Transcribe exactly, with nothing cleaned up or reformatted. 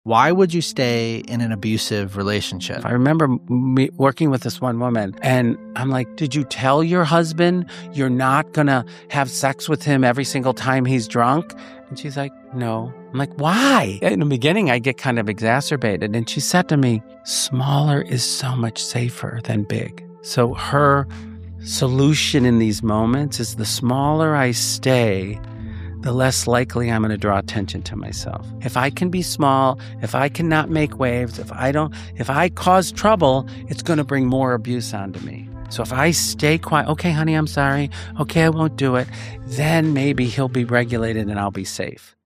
Why would you stay in an abusive relationship? I remember me working with this one woman, and I'm like, did you tell your husband you're not going to have sex with him every single time he's drunk? And she's like, no. I'm like, why? In the beginning, I get kind of exacerbated. And she said to me, smaller is so much safer than big. So her solution in these moments is the smaller I stay, the less likely I'm going to draw attention to myself. If I can be small, if I cannot make waves, if I don't, if I cause trouble, it's going to bring more abuse onto me. So if I stay quiet, okay, honey, I'm sorry. Okay, I won't do it. Then maybe he'll be regulated and I'll be safe.